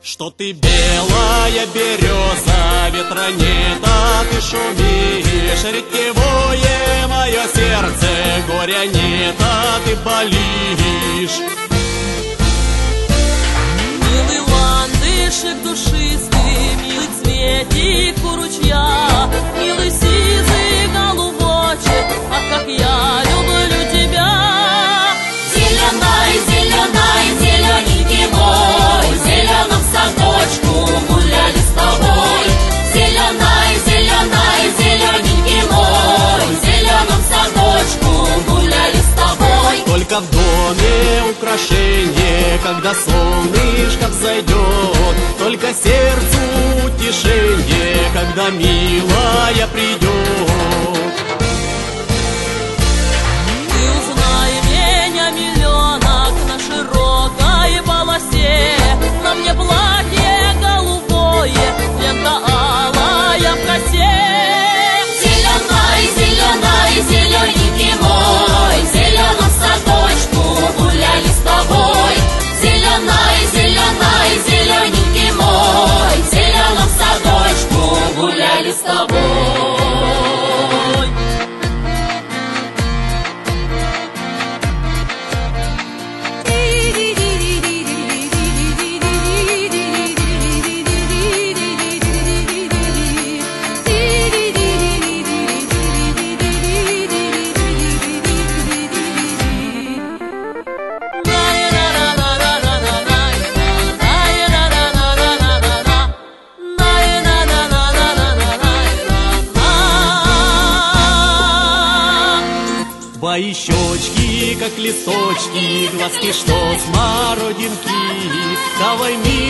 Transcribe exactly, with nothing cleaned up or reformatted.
Что ты белая береза, ветра нет, а ты шумишь. Ретевое мое сердце, горя нет, а ты болишь. Милый ландышек душистый, милый цветик у ручья, милый сизый голубочек, ах, как я люблю тебя. Зеленой, зеленой, зелененький мой, в зеленом садочку гуляли с тобой. Зеленой, зеленой, зелененький мой, в зеленом садочку гуляли с тобой. Только в доме украшение, когда солнышко взойдет, только сердцу утешение, когда милая придет. Ты узнай меня, миллионок, на широкой полосе, на мне платье голубое, лента алая в косе. Зеленой, зеленой, зелененький мой, в зеленом садочку гуляли с тобой. Зеленой, зеленой, зелененький мой, в зеленом садочку гуляли с тобой. Твои щечки, как листочки, глазки, что смородинки. Давай, милая,